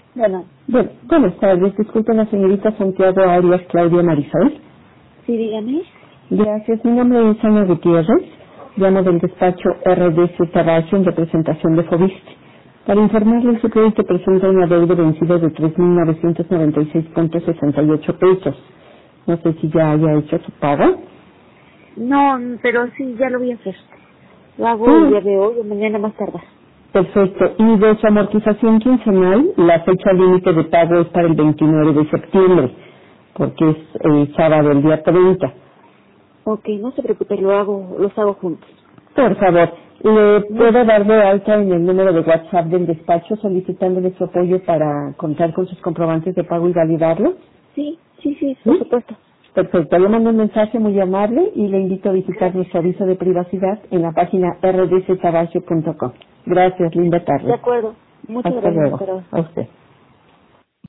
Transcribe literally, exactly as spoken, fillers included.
Bueno, Bueno, buenas tardes. Disculpe la señorita Santiago Arias Claudia Marisol. sí, dígame. Gracias. Mi nombre es Ana Gutiérrez. Llamo del despacho R D C Tabacho en representación de Fobiste. Para informarle, su crédito presenta una deuda vencida de tres mil novecientos noventa y seis punto sesenta y ocho pesos. No sé si ya haya hecho su pago. No, pero sí, ya lo voy a hacer. Lo hago Sí. el día de hoy o mañana más tarde. Perfecto. Y de su amortización quincenal, la fecha límite de pago es para el veintinueve de septiembre, porque es eh, sábado el día treinta. Ok, no se preocupe, lo hago, los hago juntos. Por favor, ¿le puedo dar de alta en el número de WhatsApp del despacho solicitándole su apoyo para contar con sus comprobantes de pago y validarlos? Sí, sí, sí, ¿Sí? por supuesto. Perfecto. Le mando un mensaje muy amable y le invito a visitar nuestro aviso de privacidad en la página r d c tabacho punto com. Gracias, linda De tarde. acuerdo. Muchas Hasta gracias, luego. pero... A usted.